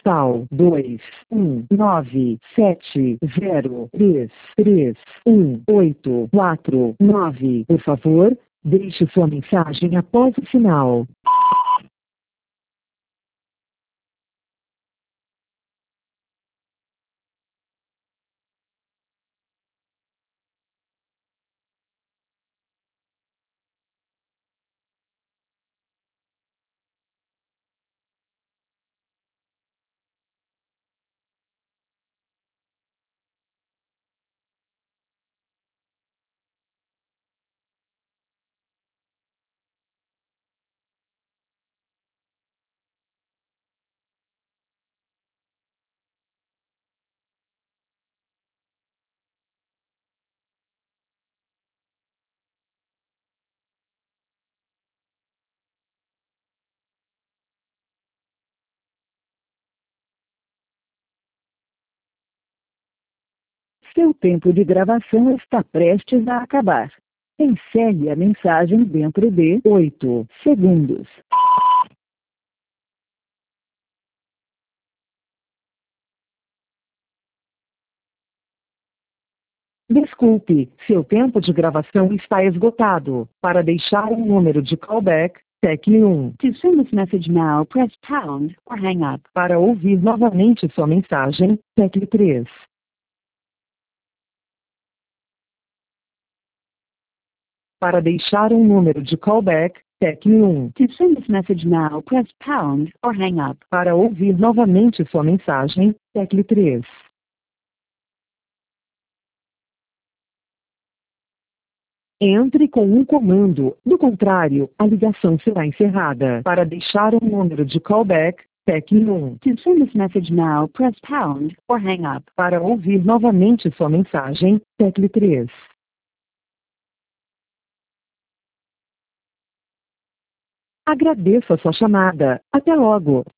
postal 21970331849. Por favor, deixe sua mensagem após o sinal. Seu tempo de gravação está prestes a acabar. Encerre a mensagem dentro de 8 segundos. Desculpe, seu tempo de gravação está esgotado. Para deixar um número de callback, tecle 1. To send this message now, press pound or hang up. Para ouvir novamente sua mensagem, tecle 3. Para deixar um número de callback, tecle 1. To send this message now, press pound or hang up. Para ouvir novamente sua mensagem, tecle 3. Entre com um comando, do contrário, a ligação será encerrada. Para deixar um número de callback, tecle 1. To send this message now, press pound or hang up. Para ouvir novamente sua mensagem, tecle 3. Agradeço a sua chamada. Até logo.